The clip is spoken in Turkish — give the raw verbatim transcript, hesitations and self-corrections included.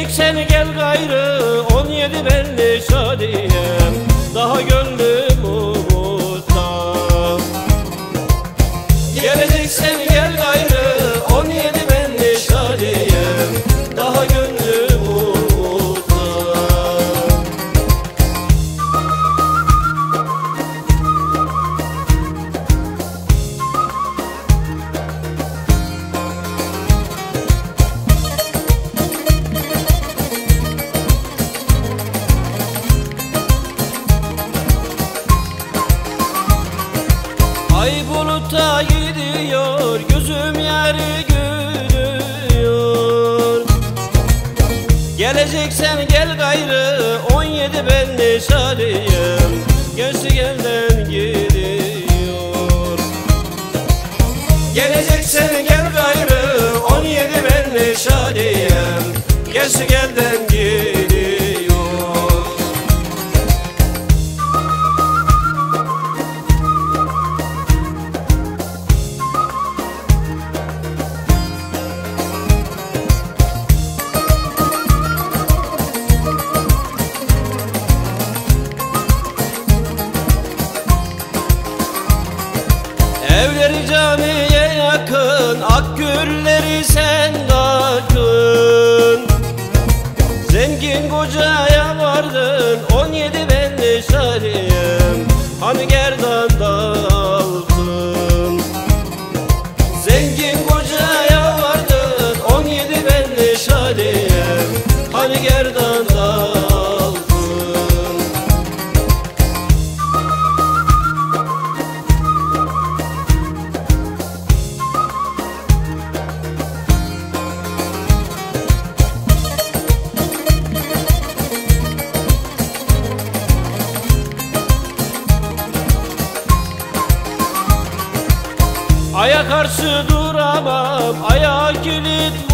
Geleceksen gel gayrı on yedi belli şadiyem, daha gönlüm umutta. Geleceksen gel gayrı on yedi belli şadiyem, daha gönlüm umutta. Ay buluta gidiyor, gözüm yeri gülüyor. Geleceksen gel gayrı on yedi belli şadiyem, gençlik elden gidiyor. Geleceksen gel gayrı on yedi belli şadiyem, gençlik elden gidiyor. Evleri camiye yakın, ak gülleri sen takın. Zengin kocaya vardın, on yedi belli şadiyem, hani gerdanda aldın. Zengin kocaya vardın, on yedi belli şadiyem, hani gerdanda aldın. Aya karşı duramam, aya kilit